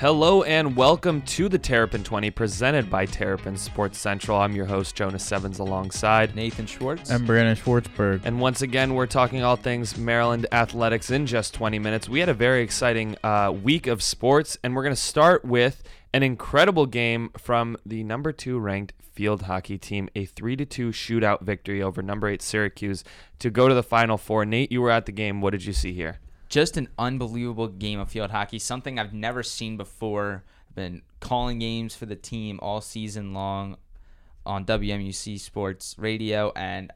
Hello and welcome to the Terrapin 20 presented by Terrapin Sports Central. I'm your host, Jonas Sevens, alongside Nathan Schwartz. I'm Brandon Schwartzberg. And once again, we're talking all things Maryland athletics in just 20 minutes. We had a very exciting week of sports, and we're going to start with an incredible game from the number 2 ranked field hockey team, a 3-2 shootout victory over number 8 Syracuse to go to the Final Four. Nate, you were at the game. What did you see here? Just an unbelievable game of field hockey, something I've never seen before. I've been calling games for the team all season long on WMUC Sports Radio, and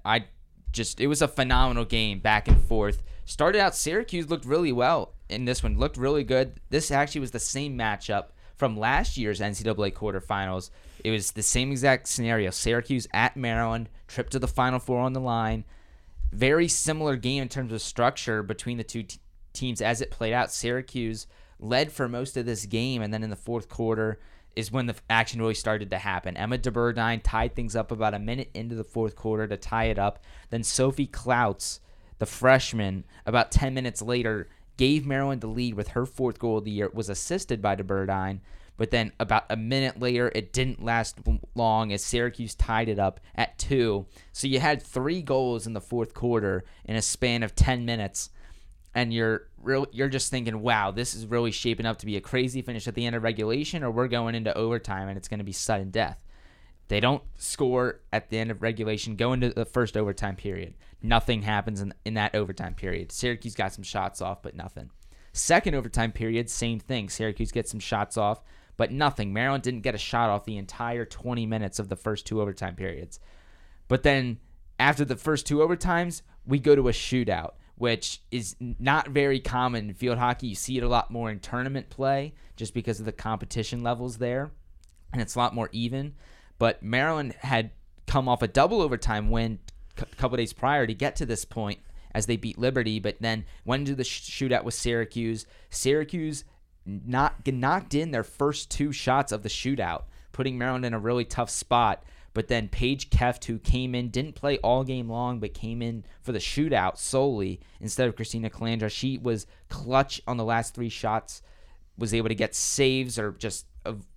it was a phenomenal game, back and forth. Started out, Syracuse looked really well in this one, looked really good. This actually was the same matchup from last year's NCAA quarterfinals. It was the same exact scenario. Syracuse at Maryland, trip to the Final Four on the line. Very similar game in terms of structure between the two teams as it played out. Syracuse led for most of this game, and then in the fourth quarter is when the action really started to happen. Emma DeBurdine tied things up about a minute into the fourth quarter to tie it up. Then Sophie Klautz, the freshman, about 10 minutes later, gave Maryland the lead with her fourth goal of the year. It was assisted by DeBurdine, but then about a minute later, it didn't last long as Syracuse tied it up at 2. So you had 3 goals in the fourth quarter in a span of 10 minutes. And you're just thinking, wow, this is really shaping up to be a crazy finish at the end of regulation, or we're going into overtime and it's going to be sudden death. They don't score at the end of regulation, go into the first overtime period. Nothing happens in that overtime period. Syracuse got some shots off, but nothing. Second overtime period, same thing. Syracuse gets some shots off, but nothing. Maryland didn't get a shot off the entire 20 minutes of the first 2 overtime periods. But then after the first 2 overtimes, we go to a shootout, which is not very common in field hockey. You see it a lot more in tournament play just because of the competition levels there, and it's a lot more even. But Maryland had come off a double overtime win a couple days prior to get to this point as they beat Liberty, but then went into the shootout with Syracuse. Syracuse knocked in their first 2 shots of the shootout, putting Maryland in a really tough spot. But then Paige Keft, who came in, didn't play all game long, but came in for the shootout solely instead of Christina Calandra. She was clutch on the last 3 shots, was able to get saves or just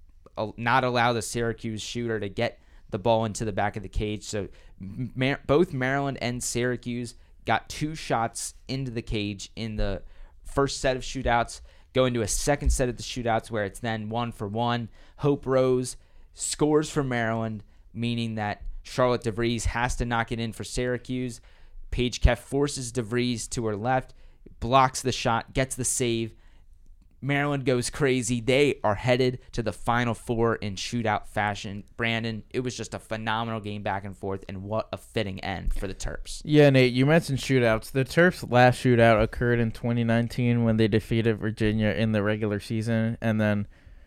not allow the Syracuse shooter to get the ball into the back of the cage. So both Maryland and Syracuse got 2 shots into the cage in the first set of shootouts, go into a second set of the shootouts where it's then 1-for-1. Hope Rose scores for Maryland, meaning that Charlotte DeVries has to knock it in for Syracuse. Paige Keft forces DeVries to her left, blocks the shot, gets the save. Maryland goes crazy. They are headed to the Final Four in shootout fashion. Brandon, it was just a phenomenal game back and forth, and what a fitting end for the Terps. Yeah, Nate, you mentioned shootouts. The Terps' last shootout occurred in 2019 when they defeated Virginia in the regular season. And then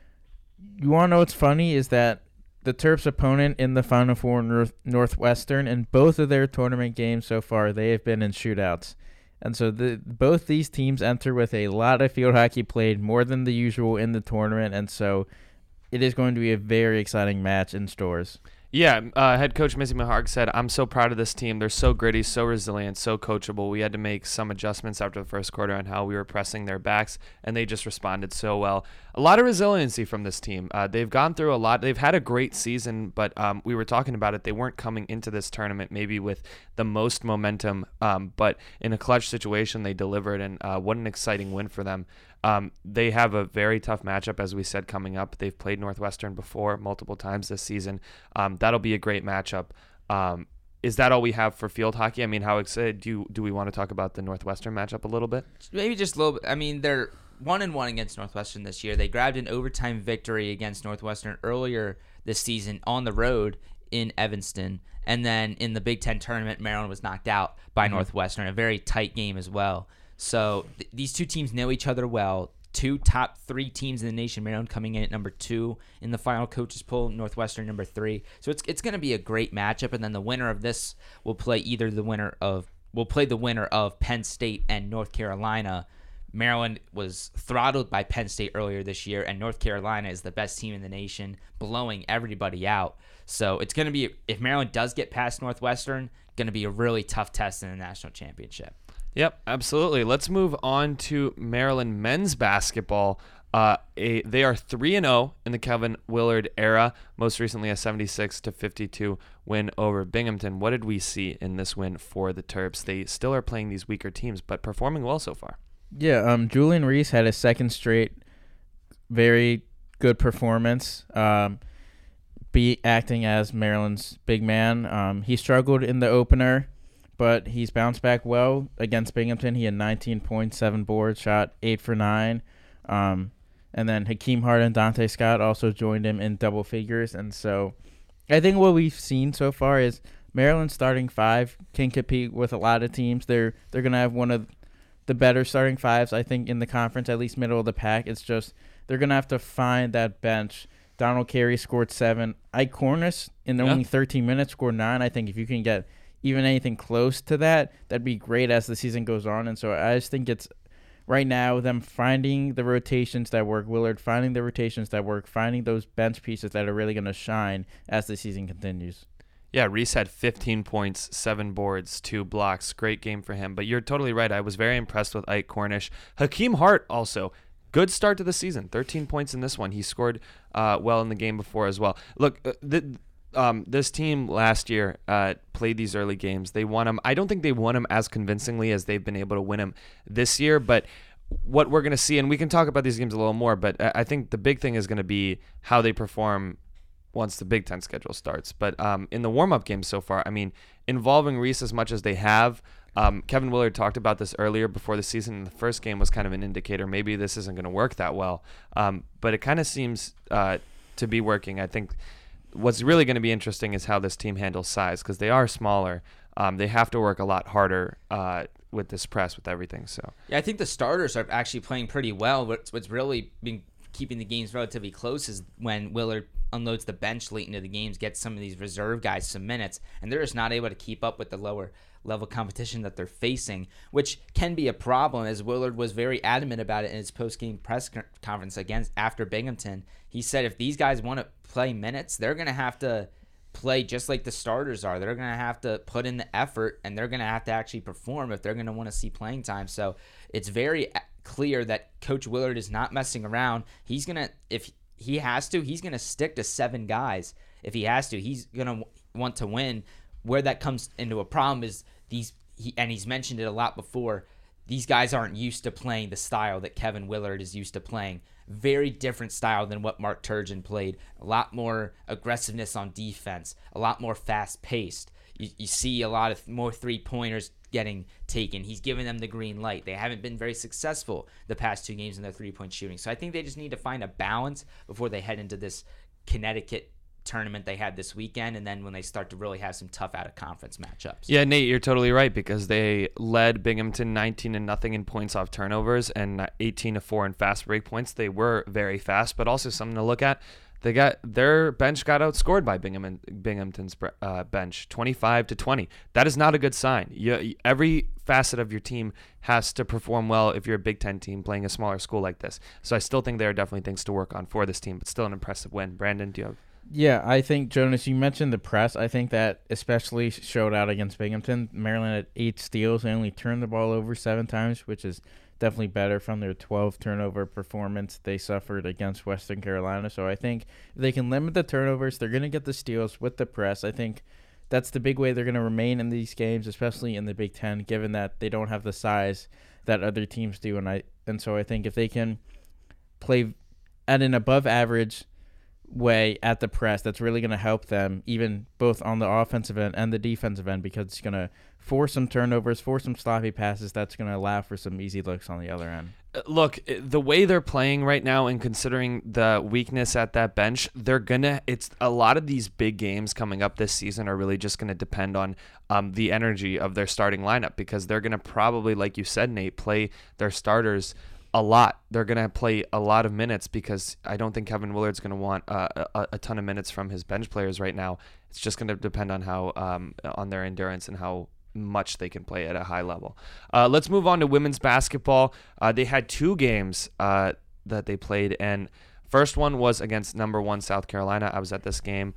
you want to know what's funny is that the Terps' opponent in the Final Four, Northwestern, in both of their tournament games so far, they have been in shootouts. And so both these teams enter with a lot of field hockey played, more than the usual in the tournament. And so it is going to be a very exciting match in stores. Yeah, head coach Missy Maharg said, I'm so proud of this team. They're so gritty, so resilient, so coachable. We had to make some adjustments after the first quarter on how we were pressing their backs, and they just responded so well. A lot of resiliency from this team. They've gone through a lot. They've had a great season, but we were talking about it. They weren't coming into this tournament maybe with the most momentum, but in a clutch situation, they delivered, and what an exciting win for them. They have a very tough matchup, as we said, coming up. They've played Northwestern before multiple times this season. That'll be a great matchup. Is that all we have for field hockey? I mean, how excited do we want to talk about the Northwestern matchup a little bit? Maybe just a little bit. I mean, they're 1-1 against Northwestern this year. They grabbed an overtime victory against Northwestern earlier this season on the road in Evanston. And then in the Big Ten tournament, Maryland was knocked out by Northwestern, a very tight game as well. So these two teams know each other well. 2 top 3 teams in the nation. Maryland coming in at number 2 in the final coaches poll. Northwestern number 3. So it's going to be a great matchup. And then the winner of this will play the winner of Penn State and North Carolina. Maryland was throttled by Penn State earlier this year, and North Carolina is the best team in the nation, blowing everybody out. So it's going to be, if Maryland does get past Northwestern, going to be a really tough test in the national championship. Yep, absolutely. Let's move on to Maryland men's basketball. They are 3-0 in the Kevin Willard era, most recently a 76-52 win over Binghamton. What did we see in this win for the Terps? They still are playing these weaker teams, but performing well so far. Yeah, Julian Reese had a second straight very good performance, acting as Maryland's big man. He struggled in the opener, but he's bounced back well against Binghamton. He had 19 points, 7 boards, shot 8 for 9. And then Hakeem Hart and Dante Scott also joined him in double figures. And so I think what we've seen so far is Maryland's starting 5 can compete with a lot of teams. They're going to have one of the better starting 5s, I think, in the conference, at least middle of the pack. It's just they're going to have to find that bench. Donald Carey scored 7. Ike Cornish, in only 13 minutes, scored 9. I think if you can get even anything close to that, that'd be great as the season goes on. And so I just think it's right now them finding the rotations that work, Willard finding the rotations that work, finding those bench pieces that are really going to shine as the season continues. Yeah, Reese had 15 points, 7 boards, 2 blocks. Great game for him. But you're totally right. I was very impressed with Ike Cornish. Hakeem Hart also. Good start to the season. 13 points in this one. He scored well in the game before as well. Look, this team last year played these early games. They won them. I don't think they won them as convincingly as they've been able to win them this year. But what we're going to see, and we can talk about these games a little more, but I think the big thing is going to be how they perform once the Big Ten schedule starts. But in the warm-up games so far, I mean, involving Reese as much as they have, Kevin Willard talked about this earlier before the season, and the first game was kind of an indicator. Maybe this isn't going to work that well, but it kind of seems to be working. I think what's really going to be interesting is how this team handles size, because they are smaller. They have to work a lot harder with this press, with everything. So yeah, I think the starters are actually playing pretty well. What's really been keeping the games relatively close is when Willard unloads the bench late into the games, gets some of these reserve guys some minutes, and they're just not able to keep up with the lower level competition that they're facing, which can be a problem, as Willard was very adamant about it in his post-game press conference after Binghamton. He said if these guys want to play minutes, they're going to have to play just like the starters are. They're going to have to put in the effort, and they're going to have to actually perform if they're going to want to see playing time. So it's very clear that Coach Willard is not messing around. He's going to, if he has to, he's going to stick to 7 guys. If he has to, he's going to want to win. Where that comes into a problem is he's mentioned it a lot before, these guys aren't used to playing the style that Kevin Willard is used to playing. Very different style than what Mark Turgeon played. A lot more aggressiveness on defense, a lot more fast-paced. You see a lot of more three-pointers getting taken. He's giving them the green light. They haven't been very successful the past 2 games in their three-point shooting. So I think they just need to find a balance before they head into this Connecticut tournament they had this weekend, and then when they start to really have some tough out-of-conference matchups. Yeah, Nate, you're totally right, because they led Binghamton 19-0 in points off turnovers and 18-4 in fast break points. They were very fast, but also something to look at. Their bench got outscored by Binghamton's bench, 25-20. That is not a good sign. Every facet of your team has to perform well if you're a Big Ten team playing a smaller school like this. So I still think there are definitely things to work on for this team, but still an impressive win. Brandon, do you have? Yeah, I think, Jonas, you mentioned the press. I think that especially showed out against Binghamton. Maryland had 8 steals. They only turned the ball over 7 times, which is definitely better from their 12 turnover performance they suffered against Western Carolina. So I think if they can limit the turnovers, they're going to get the steals with the press. I think that's the big way they're going to remain in these games, especially in the Big Ten, given that they don't have the size that other teams do. And so I think if they can play at an above average way at the press, that's really going to help them, even both on the offensive end and the defensive end, because it's going to force some turnovers, force some sloppy passes. That's going to allow for some easy looks on the other end. Look, the way they're playing right now, and considering the weakness at that bench, it's a lot of these big games coming up this season are really just going to depend on the energy of their starting lineup, because they're going to probably, like you said, Nate, play their starters a lot. They're going to play a lot of minutes, because I don't think Kevin Willard's going to want a ton of minutes from his bench players right now. It's just going to depend on how on their endurance and how much they can play at a high level. Let's move on to women's basketball. They had 2 games that they played, and first one was against number 1 South Carolina. I was at this game.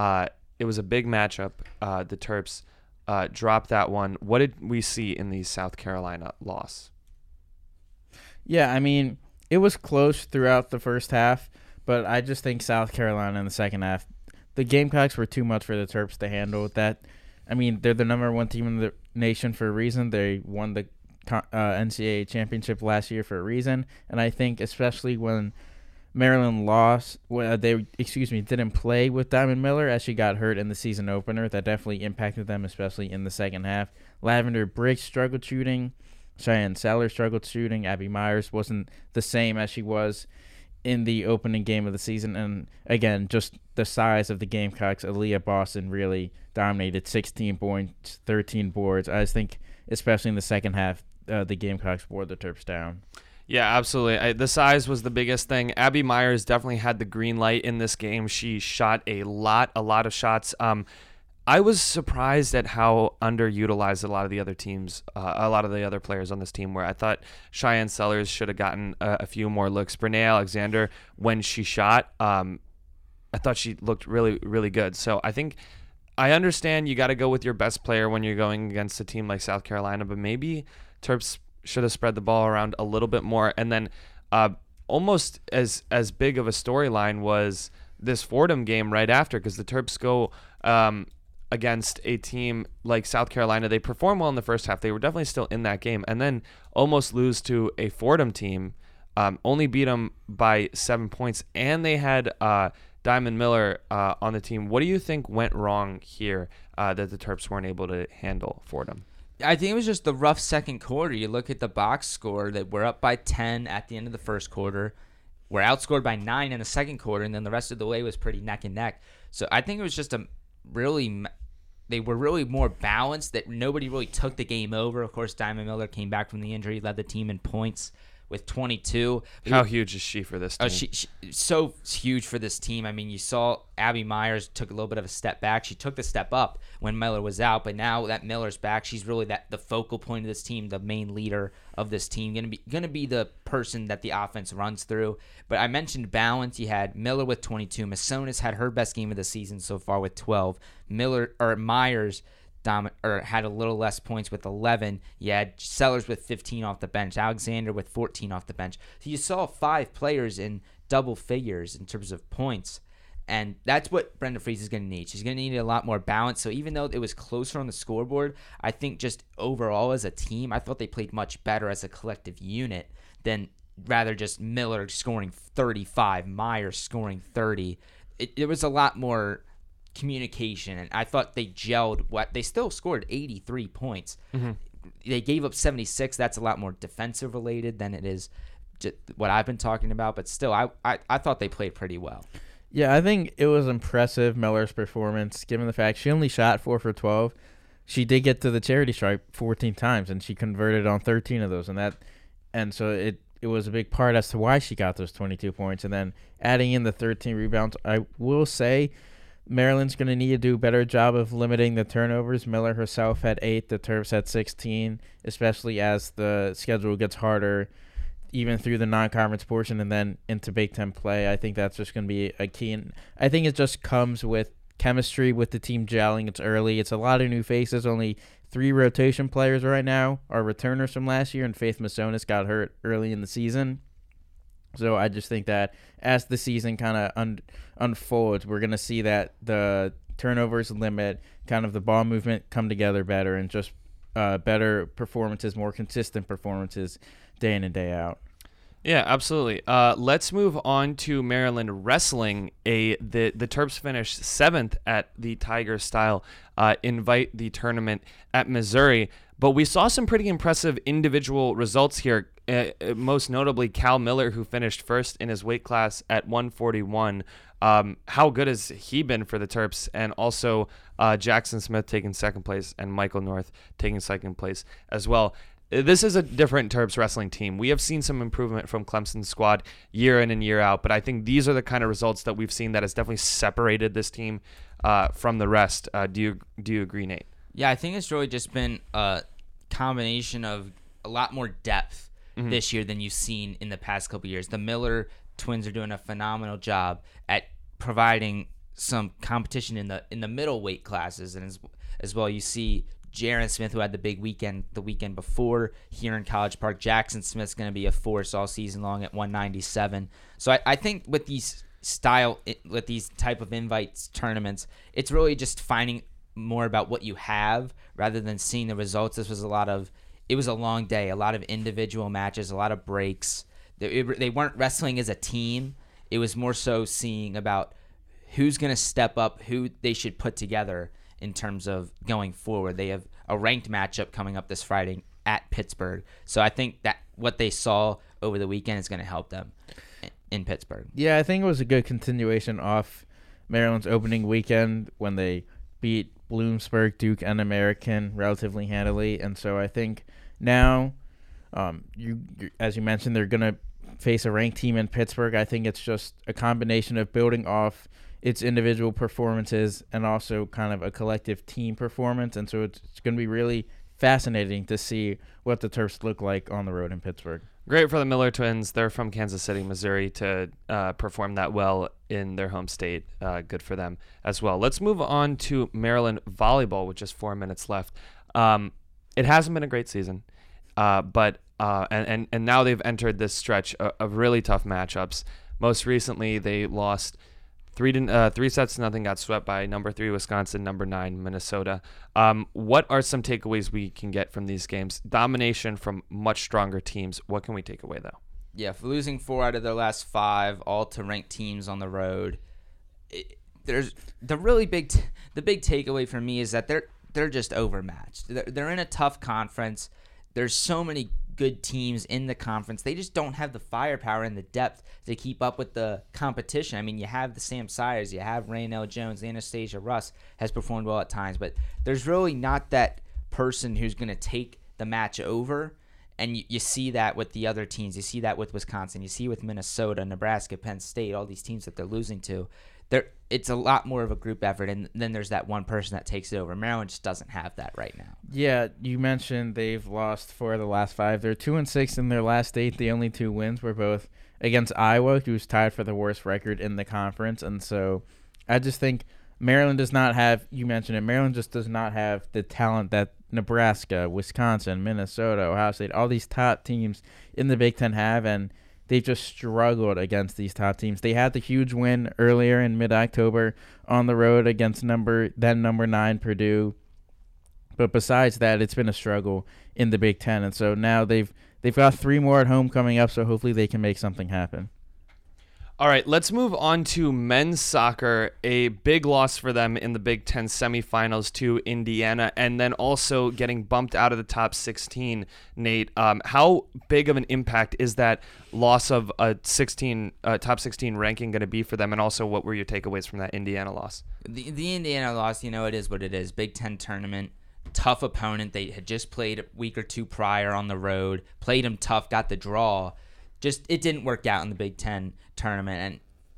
It was a big matchup. The Terps dropped that one. What did we see in the South Carolina loss? Yeah, I mean, it was close throughout the first half, but I just think South Carolina in the second half, the Gamecocks were too much for the Terps to handle. That, I mean, they're the number one team in the nation for a reason. They won the NCAA championship last year for a reason, and I think especially when Maryland lost, didn't play with Diamond Miller as she got hurt in the season opener. That definitely impacted them, especially in the second half. Lavender Briggs struggled shooting. Cheyenne Sellers struggled shooting. Abby Myers wasn't the same as she was in the opening game of the season. And again, just the size of the Gamecocks, Aaliyah Boston really dominated, 16 points, 13 boards. I just think, especially in the second half, the Gamecocks wore the Terps down. Yeah, absolutely. The size was the biggest thing. Abby Myers definitely had the green light in this game. She shot a lot of shots. I was surprised at how underutilized a lot of the other teams, a lot of the other players on this team were. I thought Cheyenne Sellers should have gotten a few more looks. Brene Alexander, when she shot, I thought she looked really, really good. So I think I understand you got to go with your best player when you're going against a team like South Carolina, but maybe Terps should have spread the ball around a little bit more. And then almost as big of a storyline was this Fordham game right after, because the Terps go against a team like South Carolina. They perform well in the first half. They were definitely still in that game, and then almost lose to a Fordham team, only beat them by 7 points, and they had Diamond Miller on the team. What do you think went wrong here that the Terps weren't able to handle Fordham? I think it was just the rough second quarter. You look at the box score, that we're up by 10 at the end of the first quarter. We're outscored by 9 in the second quarter, and then the rest of the way was pretty neck and neck. So I think it was just they were really more balanced, that nobody really took the game over. Of course, Diamond Miller came back from the injury, led the team in points with 22. How huge is she for this team? She so huge for this team. I mean, you saw Abby Myers took a little bit of a step back. She took the step up when Miller was out, but now that Miller's back, she's really the focal point of this team, the main leader of this team, gonna be the person that the offense runs through. But I mentioned balance. You had Miller with 22. Massonis had her best game of the season so far with 12. Myers had a little less points with 11. You had Sellers with 15 off the bench, Alexander with 14 off the bench. So you saw 5 players in double figures in terms of points, and that's what Brenda Frese is going to need. She's going to need a lot more balance. So even though it was closer on the scoreboard, I think just overall as a team, I thought they played much better as a collective unit than rather just Miller scoring 35, Myers scoring 30. It was a lot more communication, and I thought they gelled. They still scored 83 points. Mm-hmm. They gave up 76. That's a lot more defensive related than it is just what I've been talking about, but still I thought they played pretty well. Yeah, I think it was impressive, Miller's performance, given the fact she only shot 4 for 12. She did get to the charity stripe 14 times, and she converted on 13 of those, and so it was a big part as to why she got those 22 points. And then adding in the 13 rebounds, I will say Maryland's going to need to do a better job of limiting the turnovers. Miller herself had 8. The Terps had 16, especially as the schedule gets harder, even through the non-conference portion and then into Big Ten play. I think that's just going to be a key. And I think it just comes with chemistry, with the team gelling. It's early. It's a lot of new faces. Only 3 rotation players right now are returners from last year, and Faith Massonis got hurt early in the season. So I just think that as the season kind of unfolds, we're going to see that the turnovers limit, kind of the ball movement come together better, and just better performances, more consistent performances day in and day out. Yeah, absolutely. Let's move on to Maryland wrestling. The Terps finished 7th at the Tiger Style Invite the tournament at Missouri, but we saw some pretty impressive individual results here. Most notably, Cal Miller, who finished first in his weight class at 141. How good has he been for the Terps? And also Jackson Smith taking second place and Michael North taking second place as well. This is a different Terps wrestling team. We have seen some improvement from Clemson's squad year in and year out, but I think these are the kind of results that we've seen that has definitely separated this team from the rest. Do you agree, Nate? Yeah, I think it's really just been a combination of a lot more depth this year than you've seen in the past couple years. The Miller twins are doing a phenomenal job at providing some competition in the middle weight classes, and as well you see Jaron Smith, who had the big weekend the weekend before here in College Park. Jackson Smith's going to be a force all season long at 197. So I think with these type of invites tournaments, it's really just finding more about what you have rather than seeing the results. It was a long day, a lot of individual matches, a lot of breaks. They weren't wrestling as a team. It was more so seeing about who's going to step up, who they should put together in terms of going forward. They have a ranked matchup coming up this Friday at Pittsburgh. So I think that what they saw over the weekend is going to help them in Pittsburgh. Yeah, I think it was a good continuation off Maryland's opening weekend when they beat Bloomsburg, Duke, and American relatively handily. And so I think now, as you mentioned, they're going to face a ranked team in Pittsburgh. I think it's just a combination of building off its individual performances and also kind of a collective team performance. And so it's going to be really fascinating to see what the Terps look like on the road in Pittsburgh. Great for the Miller twins. They're from Kansas City, Missouri, to perform that well in their home state. Good for them as well. Let's move on to Maryland volleyball with just 4 minutes left. It hasn't been a great season, but now they've entered this stretch of really tough matchups. Most recently, they lost 3-0, got swept by number 3 Wisconsin, number 9 Minnesota. What are some takeaways we can get from these games? Domination from much stronger teams. What can we take away though? Yeah, for losing 4 out of their last 5, all to ranked teams on the road. There's the really big takeaway for me is that they're just overmatched. They're in a tough conference. There's so many good teams in the conference. They just don't have the firepower and the depth to keep up with the competition. I mean, you have the Sam Sayers, you have Raynell Jones, Anastasia Russ has performed well at times, but there's really not that person who's going to take the match over. And you see that with the other teams. You see that with Wisconsin. You see with Minnesota, Nebraska, Penn State, all these teams that they're losing to. It's a lot more of a group effort, and then there's that one person that takes it over. Maryland just doesn't have that right now. Yeah, you mentioned they've lost 4 of the last 5. They're 2-6 in their last 8. The only 2 wins were both against Iowa, who's tied for the worst record in the conference. And so I just think Maryland does not have, you mentioned it, Maryland just does not have the talent that Nebraska, Wisconsin, Minnesota, Ohio State, all these top teams in the Big Ten have, and they've just struggled against these top teams. They had the huge win earlier in mid-October on the road against number 9 Purdue. But besides that, it's been a struggle in the Big Ten. And so now they've got 3 more at home coming up, so hopefully they can make something happen. All right, let's move on to men's soccer. A big loss for them in the Big Ten semifinals to Indiana, and then also getting bumped out of the top 16. Nate, how big of an impact is that loss of a top 16 ranking going to be for them? And also, what were your takeaways from that Indiana loss? The Indiana loss, it is what it is. Big Ten tournament, tough opponent. They had just played a week or 2 prior on the road, played them tough, got the draw. Just it didn't work out in the Big Ten tournament, and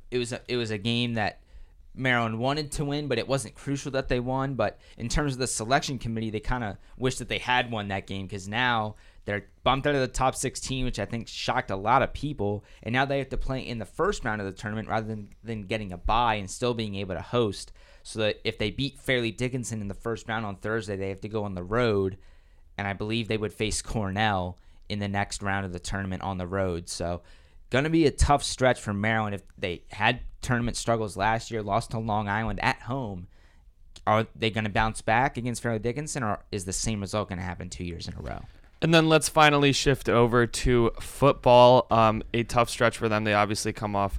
it was a game that Maryland wanted to win, but it wasn't crucial that they won. But in terms of the selection committee, they kind of wish that they had won that game, because now they're bumped out of the top 16, which I think shocked a lot of people, and now they have to play in the first round of the tournament rather than getting a bye and still being able to host. So that if they beat Fairleigh Dickinson in the first round on Thursday, they have to go on the road, and I believe they would face Cornell in the next round of the tournament on the road. So going to be a tough stretch for Maryland. If they had tournament struggles last year, lost to Long Island at home, are they going to bounce back against Fairleigh Dickinson, or is the same result going to happen 2 years in a row? And then let's finally shift over to football. A tough stretch for them. They obviously come off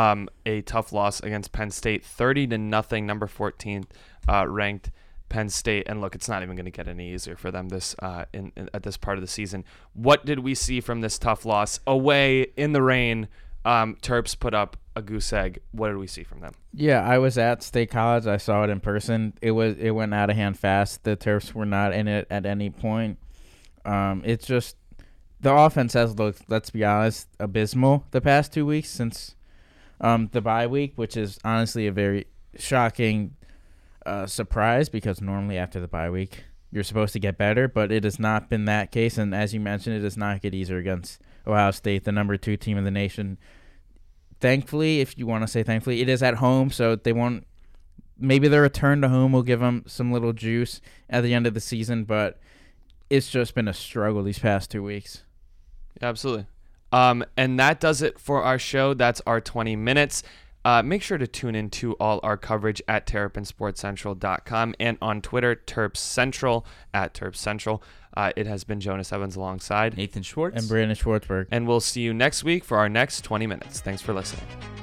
a tough loss against Penn State, 30-0, number 14 ranked Penn State. And look, it's not even going to get any easier for them this at this part of the season. What did we see from this tough loss away in the rain? Terps put up a goose egg. What did we see from them? Yeah, I was at State College. I saw it in person. It went out of hand fast. The Terps were not in it at any point. It's just the offense has looked, let's be honest, abysmal the past 2 weeks since the bye week, which is honestly a very shocking surprise, because normally after the bye week you're supposed to get better, but it has not been that case. And as you mentioned, it does not get easier against Ohio State, the number 2 team in the nation. Thankfully, if you want to say thankfully, it is at home, so they won't maybe the return to home will give them some little juice at the end of the season, but it's just been a struggle these past 2 weeks. Absolutely. And that does it for our show. That's our 20 minutes. Make sure to tune in to all our coverage at TerrapinSportsCentral.com and on Twitter, Terps Central, at Terps Central. It has been Jonas Evans alongside Nathan Schwartz And Brandon Schwartzberg. and we'll see you next week for our next 20 minutes. Thanks for listening.